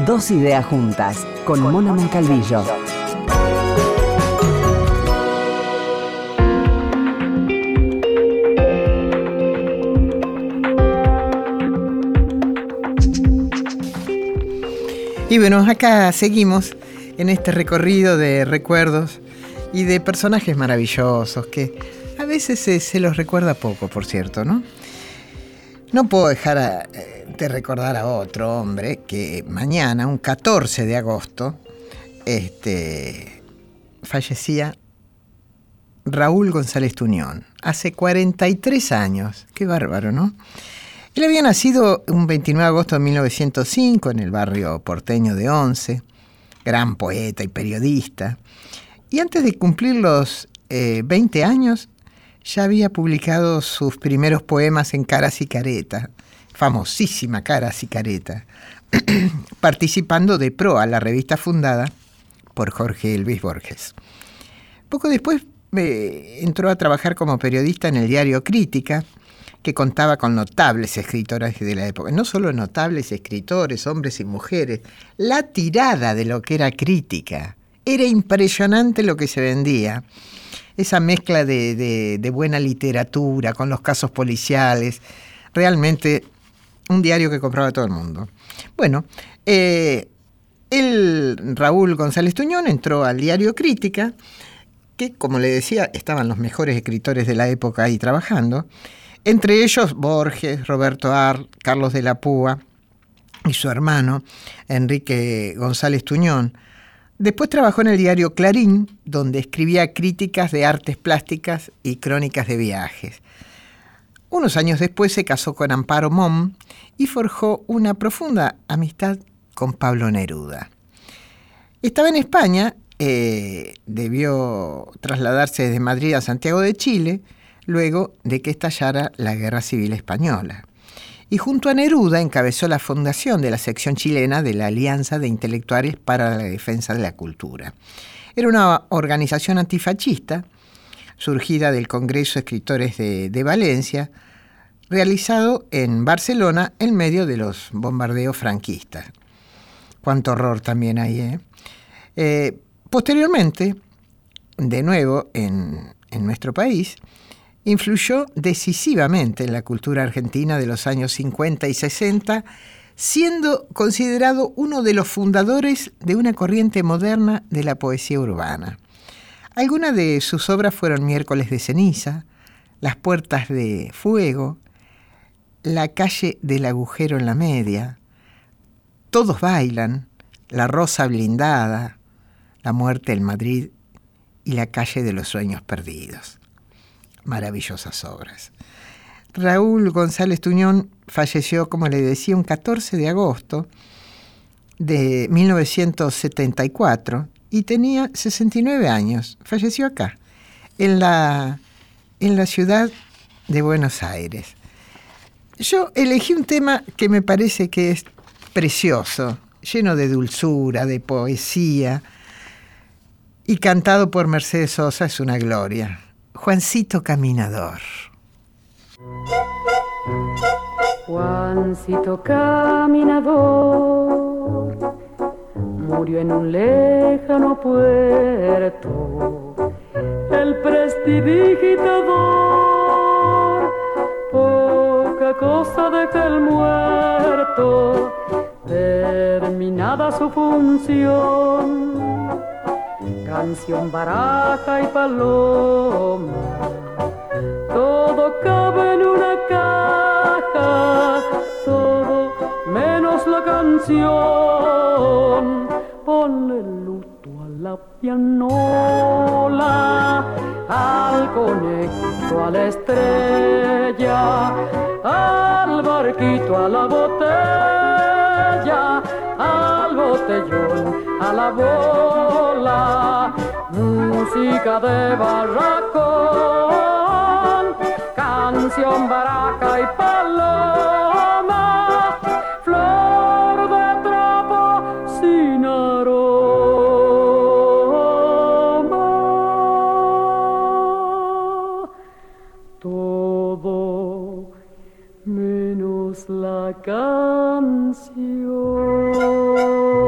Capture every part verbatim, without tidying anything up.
Dos ideas juntas, con Mona Moncalvillo. Y bueno, acá seguimos en este recorrido de recuerdos y de personajes maravillosos que a veces se, se los recuerda poco, por cierto, ¿no? No puedo dejar a, de recordar a otro hombre que mañana, un catorce de agosto, este, fallecía Raúl González Tuñón, hace cuarenta y tres años. Qué bárbaro, ¿no? Él había nacido un veintinueve de agosto de mil novecientos cinco en el barrio porteño de Once, gran poeta y periodista, y antes de cumplir los eh, veinte años ya había publicado sus primeros poemas en Caras y Caretas, famosísima Caras y Caretas, participando de Proa, la revista fundada por Jorge Luis Borges. Poco después eh, entró a trabajar como periodista en el diario Crítica, que contaba con notables escritores de la época. No solo notables escritores, hombres y mujeres. La tirada de lo que era Crítica. Era impresionante lo que se vendía. Esa mezcla de, de, de buena literatura con los casos policiales. Realmente un diario que compraba todo el mundo. Bueno, eh, el Raúl González Tuñón entró al diario Crítica, que, como le decía, estaban los mejores escritores de la época ahí trabajando. Entre ellos Borges, Roberto Arlt, Carlos de la Púa y su hermano Enrique González Tuñón. Después trabajó en el diario Clarín, donde escribía críticas de artes plásticas y crónicas de viajes. Unos años después se casó con Amparo Mom y forjó una profunda amistad con Pablo Neruda. Estaba en España, eh, debió trasladarse desde Madrid a Santiago de Chile, luego de que estallara la Guerra Civil Española. Y junto a Neruda encabezó la fundación de la sección chilena de la Alianza de Intelectuales para la Defensa de la Cultura. Era una organización antifascista, surgida del Congreso de Escritores de, de Valencia, realizado en Barcelona en medio de los bombardeos franquistas. Cuánto horror también hay, ¿eh? Eh, posteriormente, de nuevo en, en nuestro país, influyó decisivamente en la cultura argentina de los años cincuenta y sesenta, siendo considerado uno de los fundadores de una corriente moderna de la poesía urbana. Algunas de sus obras fueron Miércoles de Ceniza, Las Puertas de Fuego, La Calle del Agujero en la Media, Todos Bailan, La Rosa Blindada, La Muerte en Madrid y La Calle de los Sueños Perdidos. Maravillosas obras. Raúl González Tuñón falleció, como le decía, un catorce de agosto de mil novecientos setenta y cuatro y tenía sesenta y nueve años. Falleció acá, en la, en la ciudad de Buenos Aires. Yo elegí un tema que me parece que es precioso, lleno de dulzura, de poesía, y cantado por Mercedes Sosa. Es una gloria. Juancito Caminador. Juancito Caminador murió en un lejano puerto, el prestidigitador, poca cosa deja el muerto, terminada su función. Canción, baraja y paloma, todo cabe en una caja, todo menos la canción. Ponle luto a la pianola, al conejo, a la estrella, al barquito, a la botella, al botellón, a la bola, música de barracón, canción, baraja y paloma, flor de trapo sin aroma, todo menos la canción.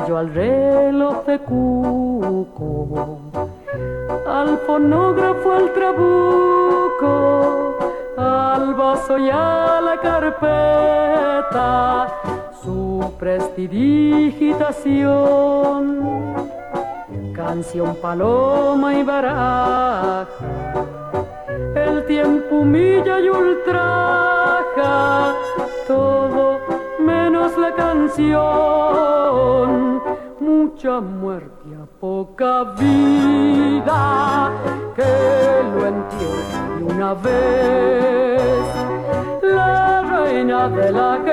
yo al reloj de cuco, al fonógrafo, al trabuco, al vaso y a la carpeta, su prestidigitación, canción, paloma y baraja, el tiempo humilla y ultraja, todo menos la canción, mucha muerte a poca vida, que lo entierre de una vez la reina del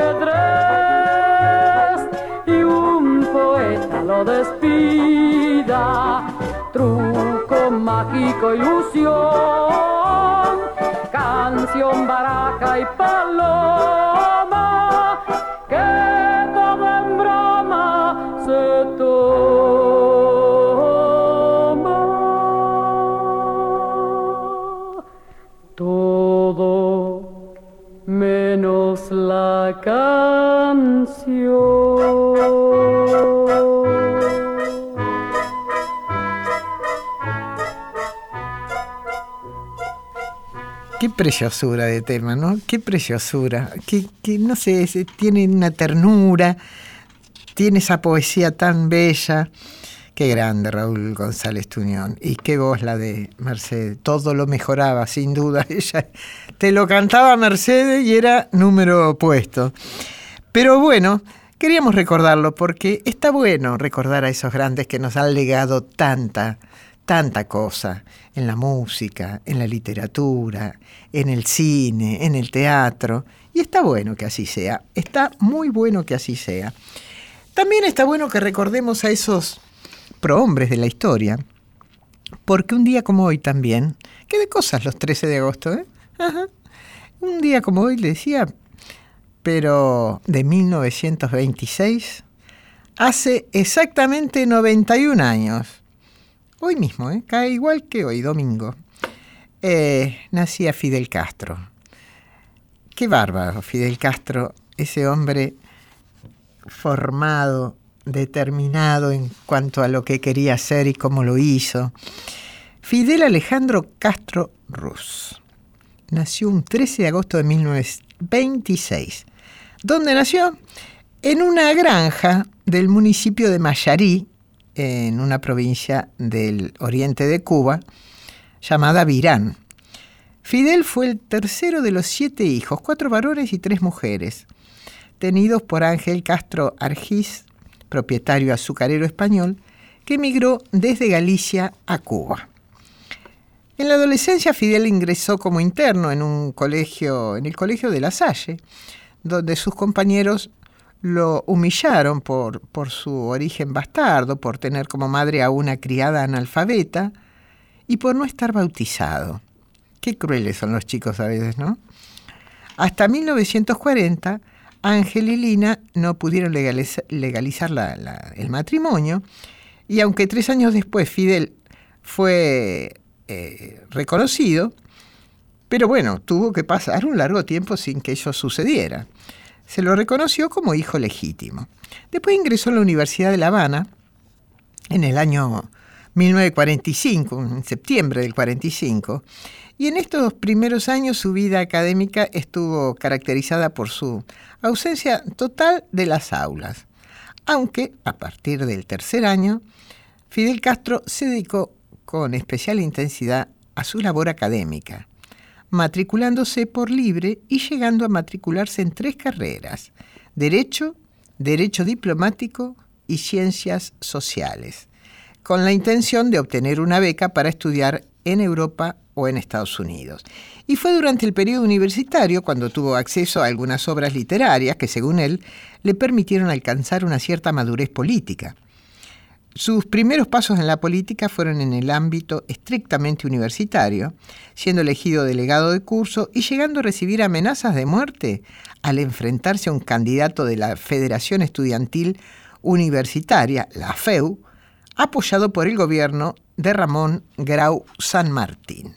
ajedrez y un poeta lo despida, truco, mágico, ilusión, canción, baraja y paloma, que todo en broma se toma, todo menos la canción. Qué preciosura de tema, ¿no? Qué preciosura. Que, que no sé, se, tiene una ternura, tiene esa poesía tan bella. Qué grande Raúl González Tuñón. Y qué voz la de Mercedes. Todo lo mejoraba, sin duda. Ella te lo cantaba Mercedes y era número puesto. Pero bueno, queríamos recordarlo porque está bueno recordar a esos grandes que nos han legado tanta, tanta cosa en la música, en la literatura, en el cine, en el teatro. Y está bueno que así sea. Está muy bueno que así sea. También está bueno que recordemos a esos prohombres de la historia, porque un día como hoy también, qué de cosas los trece de agosto, ¿eh? Ajá. Un día como hoy le decía, pero de mil novecientos veintiséis, hace exactamente noventa y un años, hoy mismo, ¿eh? Cae igual que hoy, domingo, eh, nacía Fidel Castro. Qué bárbaro Fidel Castro, ese hombre formado, determinado en cuanto a lo que quería hacer y cómo lo hizo. Fidel Alejandro Castro Ruz nació un trece de agosto de mil novecientos veintiséis. ¿Dónde nació? En una granja del municipio de Mayarí, en una provincia del oriente de Cuba, llamada Virán. Fidel fue el tercero de los siete hijos, cuatro varones y tres mujeres, tenidos por Ángel Castro Argiz, propietario azucarero español, que emigró desde Galicia a Cuba. En la adolescencia Fidel ingresó como interno en un colegio, en el colegio de La Salle, donde sus compañeros lo humillaron por, por su origen bastardo, por tener como madre a una criada analfabeta y por no estar bautizado. Qué crueles son los chicos a veces, ¿no? Hasta mil novecientos cuarenta, Ángel y Lina no pudieron legalizar, legalizar la, la, el matrimonio, y aunque tres años después Fidel fue eh, reconocido, pero bueno, tuvo que pasar un largo tiempo sin que eso sucediera. Se lo reconoció como hijo legítimo. Después ingresó a la Universidad de La Habana en el año mil novecientos cuarenta y cinco, en septiembre del cuarenta y cinco, y en estos primeros años su vida académica estuvo caracterizada por su ausencia total de las aulas, aunque a partir del tercer año, Fidel Castro se dedicó con especial intensidad a su labor académica, matriculándose por libre y llegando a matricularse en tres carreras: Derecho, Derecho Diplomático y Ciencias Sociales, con la intención de obtener una beca para estudiar en Europa o en Estados Unidos. Y fue durante el periodo universitario cuando tuvo acceso a algunas obras literarias que, según él, le permitieron alcanzar una cierta madurez política. Sus primeros pasos en la política fueron en el ámbito estrictamente universitario, siendo elegido delegado de curso y llegando a recibir amenazas de muerte al enfrentarse a un candidato de la Federación Estudiantil Universitaria, la F E U, apoyado por el gobierno de Ramón Grau San Martín.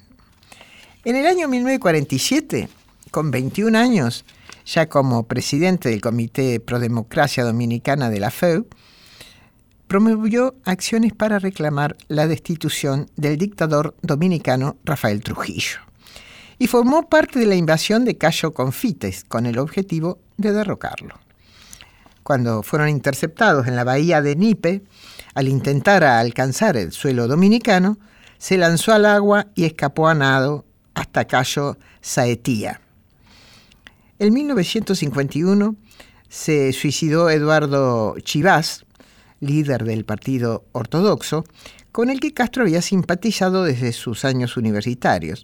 En el año mil novecientos cuarenta y siete, con veintiún años, ya como presidente del Comité Pro Democracia Dominicana de la F E U, promovió acciones para reclamar la destitución del dictador dominicano Rafael Trujillo y formó parte de la invasión de Cayo Confites con el objetivo de derrocarlo. Cuando fueron interceptados en la bahía de Nipe, al intentar alcanzar el suelo dominicano, se lanzó al agua y escapó a nado hasta Cayo Saetía. En mil novecientos cincuenta y uno se suicidó Eduardo Chivás, líder del Partido Ortodoxo, con el que Castro había simpatizado desde sus años universitarios.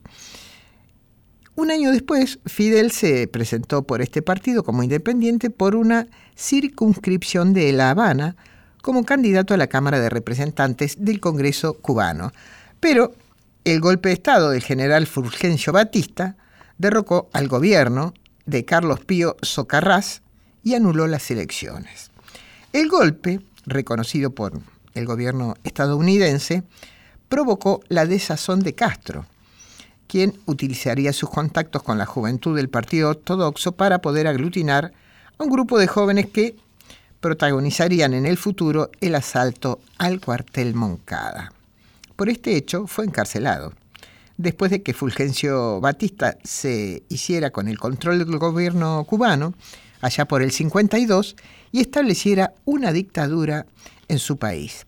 Un año después, Fidel se presentó por este partido como independiente por una circunscripción de La Habana como candidato a la Cámara de Representantes del Congreso cubano. Pero el golpe de Estado del general Fulgencio Batista derrocó al gobierno de Carlos Pío Socarrás y anuló las elecciones. El golpe, reconocido por el gobierno estadounidense, provocó la desazón de Castro, quien utilizaría sus contactos con la juventud del Partido Ortodoxo para poder aglutinar a un grupo de jóvenes que protagonizarían en el futuro el asalto al cuartel Moncada. Por este hecho fue encarcelado, después de que Fulgencio Batista se hiciera con el control del gobierno cubano, allá por el cincuenta y dos, y estableciera una dictadura en su país.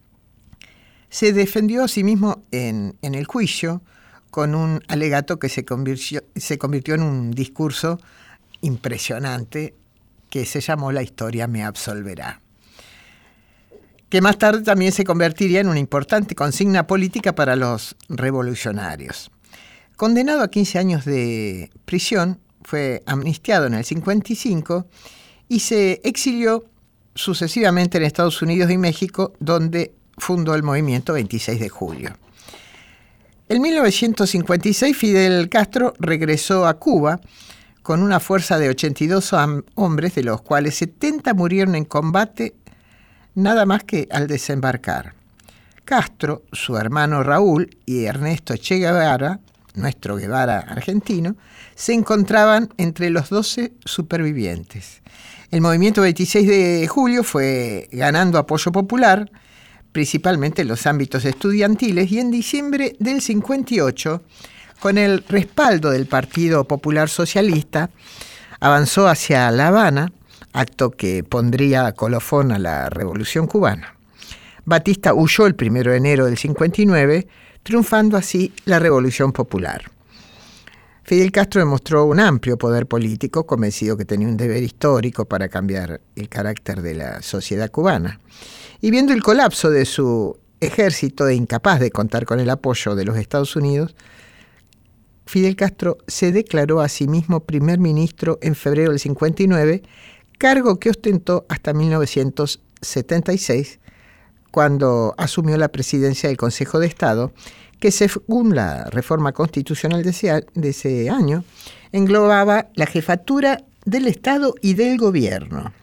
Se defendió a sí mismo en, en el juicio con un alegato que se convirtió, se convirtió en un discurso impresionante que se llamó La historia me absolverá, que más tarde también se convertiría en una importante consigna política para los revolucionarios. Condenado a quince años de prisión, fue amnistiado en el cincuenta y cinco y se exilió sucesivamente en Estados Unidos y México, donde fundó el movimiento veintiséis de julio. En mil novecientos cincuenta y seis, Fidel Castro regresó a Cuba con una fuerza de ochenta y dos hombres, de los cuales setenta murieron en combate nada más que al desembarcar. Castro, su hermano Raúl y Ernesto Che Guevara, nuestro Guevara argentino, se encontraban entre los doce supervivientes. El movimiento veintiséis de julio fue ganando apoyo popular, principalmente en los ámbitos estudiantiles, y en diciembre del cincuenta y ocho, con el respaldo del Partido Popular Socialista, avanzó hacia La Habana, acto que pondría colofón a la Revolución cubana. Batista huyó el primero de enero del cincuenta y nueve, triunfando así la Revolución Popular. Fidel Castro demostró un amplio poder político, convencido que tenía un deber histórico para cambiar el carácter de la sociedad cubana. Y viendo el colapso de su ejército e incapaz de contar con el apoyo de los Estados Unidos, Fidel Castro se declaró a sí mismo primer ministro en febrero del cincuenta y nueve, cargo que ostentó hasta mil novecientos setenta y seis, cuando asumió la presidencia del Consejo de Estado, que según la reforma constitucional de ese, de ese año, englobaba la jefatura del Estado y del gobierno.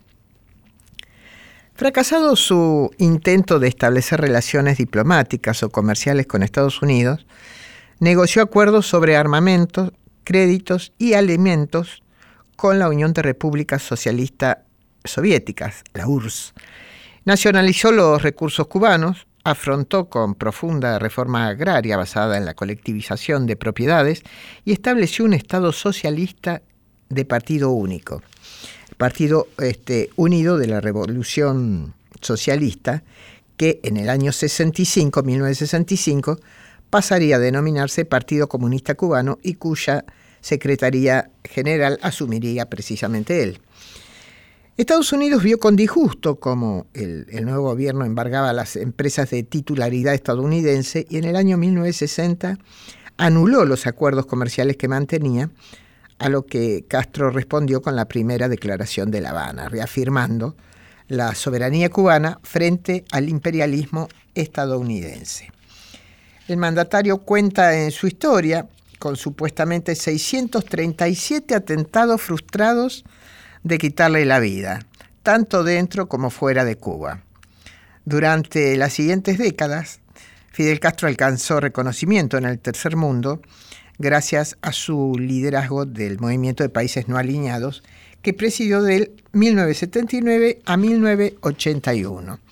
Fracasado su intento de establecer relaciones diplomáticas o comerciales con Estados Unidos, negoció acuerdos sobre armamentos, créditos y alimentos con la Unión de Repúblicas Socialistas Soviéticas, la U R S S. Nacionalizó los recursos cubanos, afrontó con profunda reforma agraria basada en la colectivización de propiedades y estableció un Estado socialista de partido único. El Partido este, Unido de la Revolución Socialista, que en el año sesenta y cinco, mil novecientos sesenta y cinco, pasaría a denominarse Partido Comunista Cubano y cuya secretaría general asumiría precisamente él. Estados Unidos vio con disgusto cómo el, el nuevo gobierno embargaba a las empresas de titularidad estadounidense y en el año mil novecientos sesenta anuló los acuerdos comerciales que mantenía, a lo que Castro respondió con la primera declaración de La Habana, reafirmando la soberanía cubana frente al imperialismo estadounidense. El mandatario cuenta en su historia con supuestamente seiscientos treinta y siete atentados frustrados de quitarle la vida, tanto dentro como fuera de Cuba. Durante las siguientes décadas, Fidel Castro alcanzó reconocimiento en el tercer mundo gracias a su liderazgo del movimiento de países no alineados, que presidió del mil novecientos setenta y nueve a mil novecientos ochenta y uno.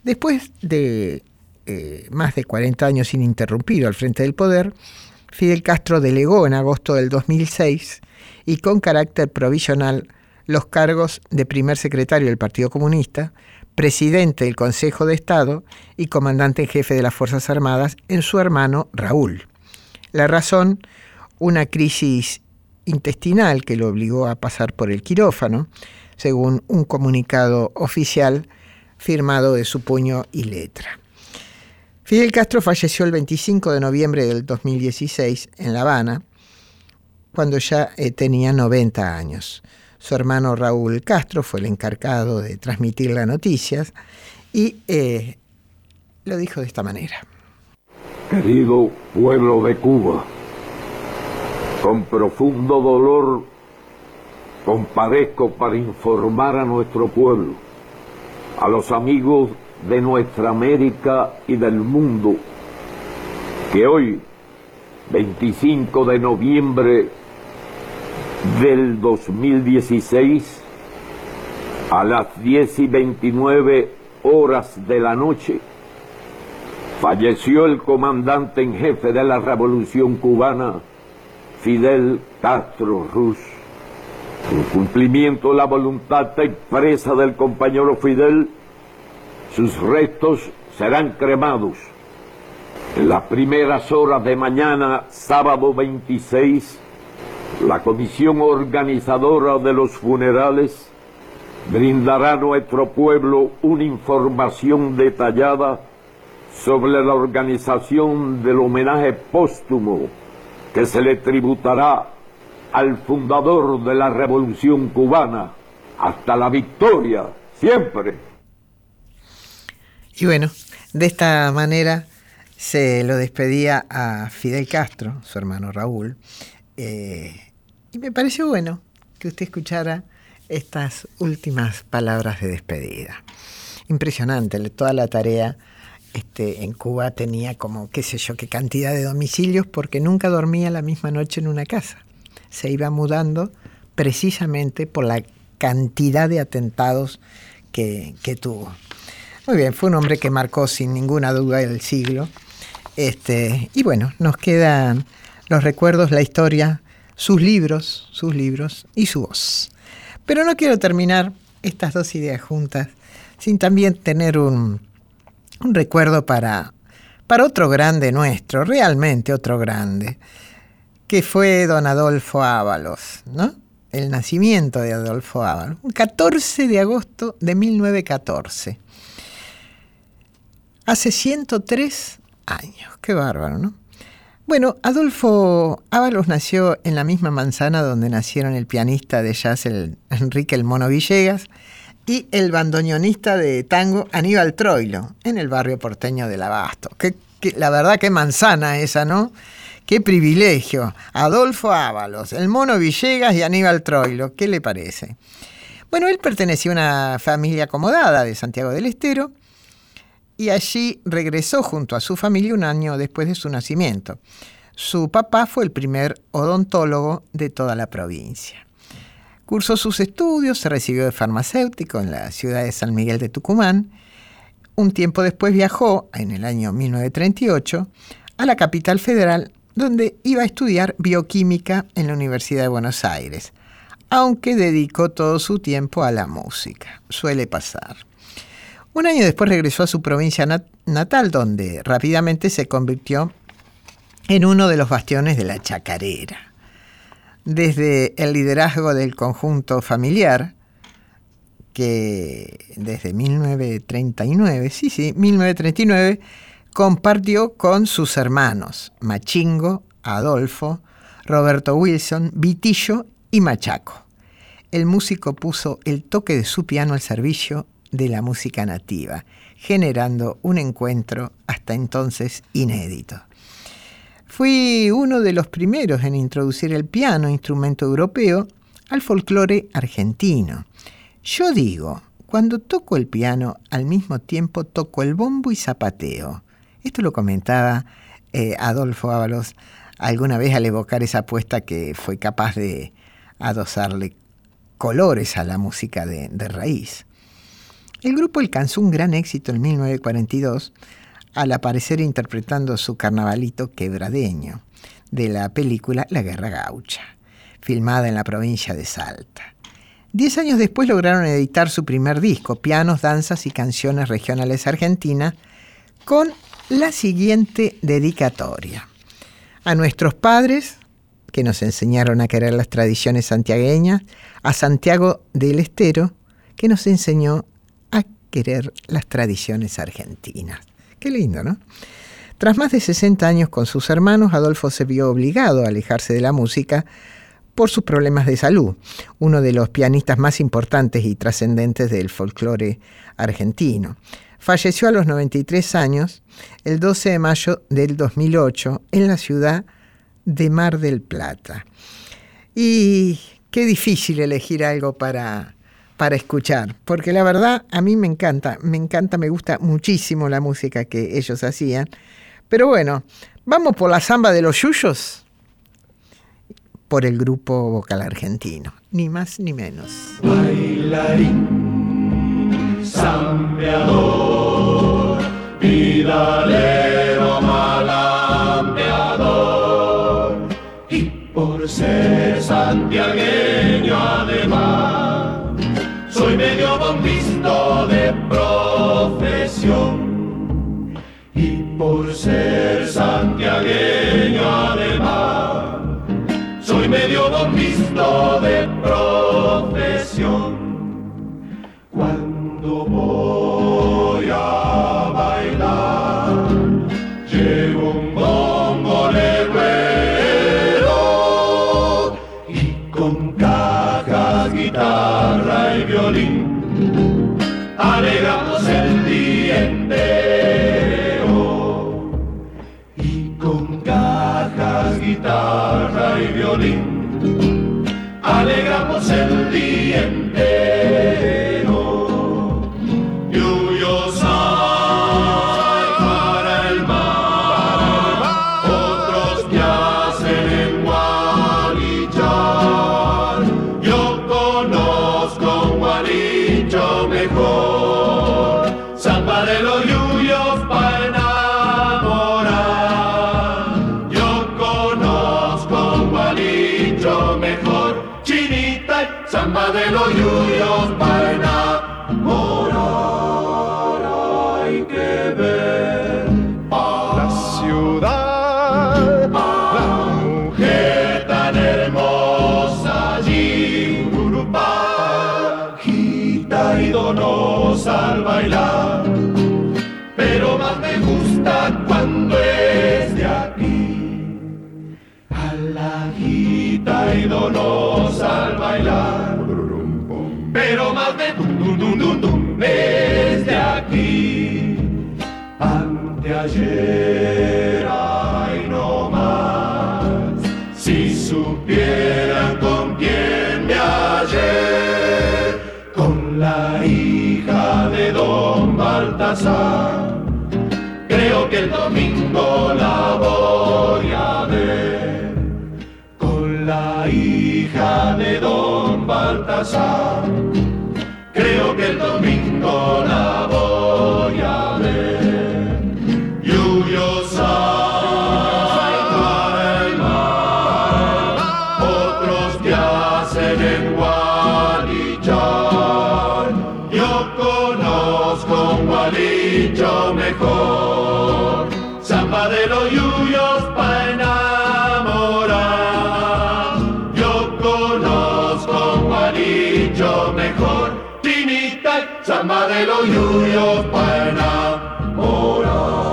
Después de eh, más de cuarenta años ininterrumpido al frente del poder, Fidel Castro delegó en agosto del dos mil seis y con carácter provisional los cargos de primer secretario del Partido Comunista, presidente del Consejo de Estado y comandante en jefe de las Fuerzas Armadas en su hermano Raúl. La razón, una crisis intestinal que lo obligó a pasar por el quirófano, según un comunicado oficial firmado de su puño y letra. Fidel Castro falleció el veinticinco de noviembre del dos mil dieciséis en La Habana, cuando ya eh, tenía noventa años. Su hermano Raúl Castro fue el encargado de transmitir las noticias y eh, lo dijo de esta manera. Querido pueblo de Cuba, con profundo dolor comparezco para informar a nuestro pueblo, a los amigos de nuestra América y del mundo, que hoy, veinticinco de noviembre del dos mil dieciséis, a las diez y veintinueve horas de la noche, falleció el comandante en jefe de la Revolución Cubana, Fidel Castro Ruz. En cumplimiento de la voluntad expresa del compañero Fidel, sus restos serán cremados en las primeras horas de mañana, sábado veintiséis. La comisión organizadora de los funerales brindará a nuestro pueblo una información detallada sobre la organización del homenaje póstumo que se le tributará al fundador de la Revolución Cubana hasta la victoria, siempre. Y bueno, de esta manera se lo despedía a Fidel Castro, su hermano Raúl, eh, y me pareció bueno que usted escuchara estas últimas palabras de despedida. Impresionante, toda la tarea este, en Cuba tenía como, qué sé yo, qué cantidad de domicilios, porque nunca dormía la misma noche en una casa. Se iba mudando precisamente por la cantidad de atentados que, que tuvo. Muy bien, fue un hombre que marcó sin ninguna duda el siglo. Este, y bueno, nos quedan los recuerdos, la historia, sus libros, sus libros y su voz. Pero no quiero terminar estas dos ideas juntas sin también tener un, un recuerdo para, para otro grande nuestro, realmente otro grande, que fue don Adolfo Ábalos, ¿no? El nacimiento de Adolfo Ábalos, un catorce de agosto de mil novecientos catorce. Hace ciento tres años, qué bárbaro, ¿no? Bueno, Adolfo Ábalos nació en la misma manzana donde nacieron el pianista de jazz el Enrique el Mono Villegas y el bandoneonista de tango Aníbal Troilo, en el barrio porteño del Abasto. Que, que, la verdad, qué manzana esa, ¿no? Qué privilegio. Adolfo Ábalos, el Mono Villegas y Aníbal Troilo, ¿qué le parece? Bueno, él pertenecía a una familia acomodada de Santiago del Estero, y allí regresó junto a su familia un año después de su nacimiento. Su papá fue el primer odontólogo de toda la provincia. Cursó sus estudios, se recibió de farmacéutico en la ciudad de San Miguel de Tucumán. Un tiempo después viajó, en el año mil novecientos treinta y ocho, a la capital federal, donde iba a estudiar bioquímica en la Universidad de Buenos Aires, aunque dedicó todo su tiempo a la música. Suele pasar. Un año después regresó a su provincia nat- natal, donde rápidamente se convirtió en uno de los bastiones de la chacarera. Desde el liderazgo del conjunto familiar, que desde mil novecientos treinta y nueve, sí, sí, mil novecientos treinta y nueve, compartió con sus hermanos Machingo, Adolfo, Roberto Wilson, Vitillo y Machaco. El músico puso el toque de su piano al servicio de la música nativa, generando un encuentro hasta entonces inédito. Fui uno de los primeros en introducir el piano, instrumento europeo, al folclore argentino. Yo digo, cuando toco el piano, al mismo tiempo toco el bombo y zapateo. Esto lo comentaba eh, Adolfo Ábalos alguna vez al evocar esa apuesta que fue capaz de adosarle colores a la música de, de raíz. El grupo alcanzó un gran éxito en mil novecientos cuarenta y dos al aparecer interpretando su carnavalito quebradeño de la película La Guerra Gaucha, filmada en la provincia de Salta. Diez años después lograron editar su primer disco, Pianos, Danzas y Canciones Regionales Argentinas, con la siguiente dedicatoria. A nuestros padres, que nos enseñaron a querer las tradiciones santiagueñas, a Santiago del Estero, que nos enseñó a querer las tradiciones argentinas. Qué lindo, ¿no? Tras más de sesenta años con sus hermanos, Adolfo se vio obligado a alejarse de la música por sus problemas de salud, uno de los pianistas más importantes y trascendentes del folclore argentino. Falleció a los noventa y tres años, el doce de mayo del dos mil ocho, en la ciudad de Mar del Plata. Y qué difícil elegir algo para, para escuchar, porque la verdad a mí me encanta, me encanta, me gusta muchísimo la música que ellos hacían. Pero bueno, vamos por la samba de los yuyos, por el grupo vocal argentino, ni más ni menos. Bailarín, zambeador, vidalero, malambeador, y por ser santiagueño además, soy medio bombisto de profesión, y por ser santiagueño además, soy medio bombisto de profesión. Cuando voy a bailar, llevo un bombo legüero y con cajas, guitarra y violín alegramos el día entero. Y con cajas, guitarra y violín alegramos el día entero. Yuyos hay para el mar, otros que hacen en Gualichar. Yo conozco un Gualicho mejor, samba de los yuyos para enamorar. Yo conozco un Gualicho mejor, chinita y samba de los yuyos para enamorar. Hay que ver la ciudad, la mujer tan hermosa allí, bajita y donosa al bailar, pero más me gusta cuando es de aquí, alajita y donosa al bailar, pero más me dum dum dum dum dum es de aquí. Anteayer, ay no más, si supieran con quién me hallé, con la hija de don Baltasar, creo que el domingo la voy a ver. Con la hija de don Baltasar, creo que el domingo la voy a ver. Yuyos hay para el mar, otros que hacen en Gualichar. Yo conozco un Gualicho mejor, samba de los yuyos para enamorar. Yo conozco un Gualicho mejor, tinita y samba de los yuyos para enamorar.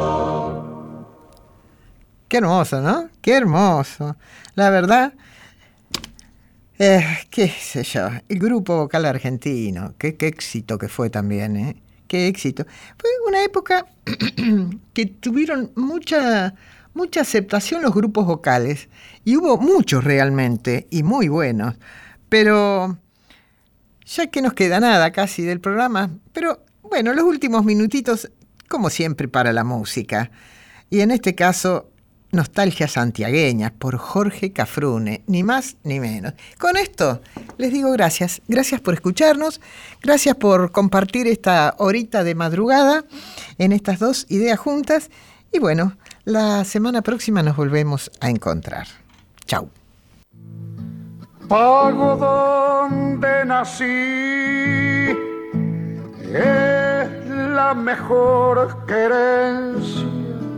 Qué hermoso, ¿no? Qué hermoso. La verdad, eh, qué sé yo, el grupo vocal argentino, qué, qué éxito que fue también, ¿eh? Qué éxito. Fue una época que tuvieron mucha, mucha aceptación los grupos vocales, y hubo muchos realmente, y muy buenos, pero ya que nos queda nada casi del programa, pero bueno, los últimos minutitos, como siempre, para la música. Y en este caso, Nostalgias santiagueñas por Jorge Cafrune, ni más ni menos. Con esto les digo gracias, gracias por escucharnos, gracias por compartir esta horita de madrugada en estas dos ideas juntas y bueno, la semana próxima nos volvemos a encontrar. Chau. Pago donde nací es la mejor querencia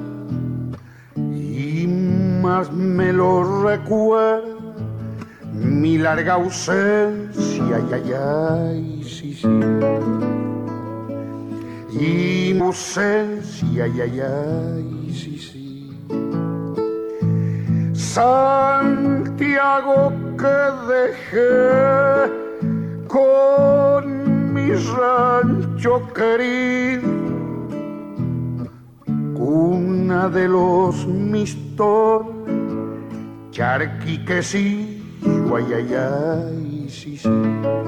y más me lo recuerda mi larga ausencia, ay, ay, ay, sí, sí. Y mi ausencia, ay, ay, ay, sí, sí. Santiago que dejé con mi rancho querido, cuna de los mistores, charquiquecillo, ay, ay, ay, sí, sí.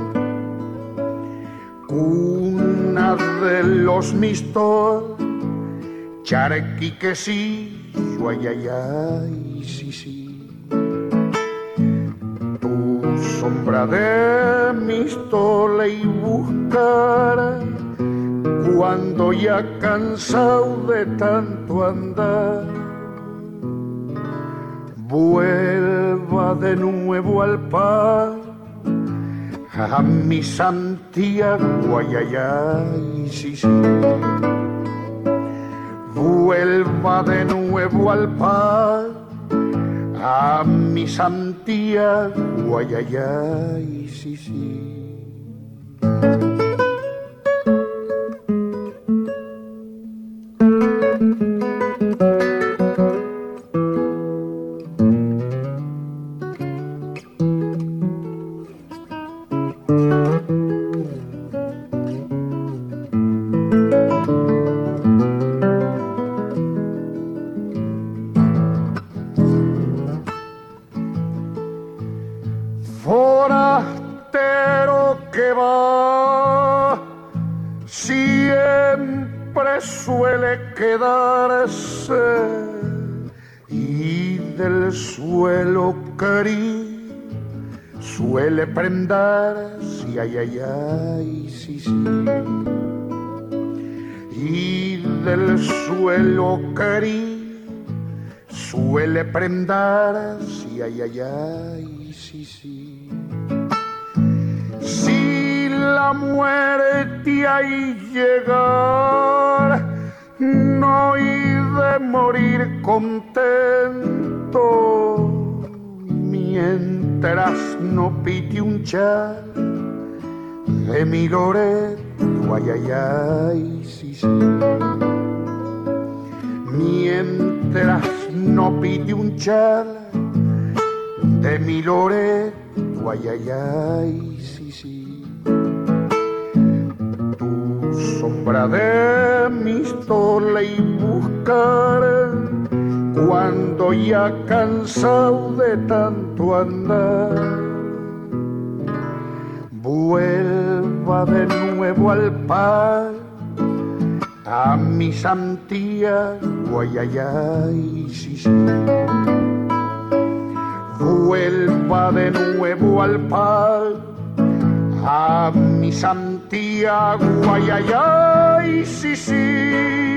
Cuna de los mistores, charquiquecillo, ay, ay, ay, sí, sí. Sombra de mi stole y buscar cuando ya cansado de tanto andar vuelva de nuevo al par a mi Santiago, ay, ay, ay, sí, sí. Vuelva de nuevo al par a mi Santiago, ay, ay, ay, sí, sí. Prendarse, ay, ay, ay, sí, sí. Y del suelo querido suele prendarse, ay, ay, ay, sí, sí. Si la muerte ahí llegar, no he de morir contento mientras no pite un chal de mi Loreto, ay, ay, ay, sí, sí. Mientras no pite un chal de mi Loreto, ay, ay, ay, sí, sí. Tu sombra de mi stole y buscar cuando ya cansado de tanto andar vuelva de nuevo al par a mi Santiago, ay, ay, ay, sí, sí. Vuelva de nuevo al par a mi Santiago, ay, ay, ay, sí, sí.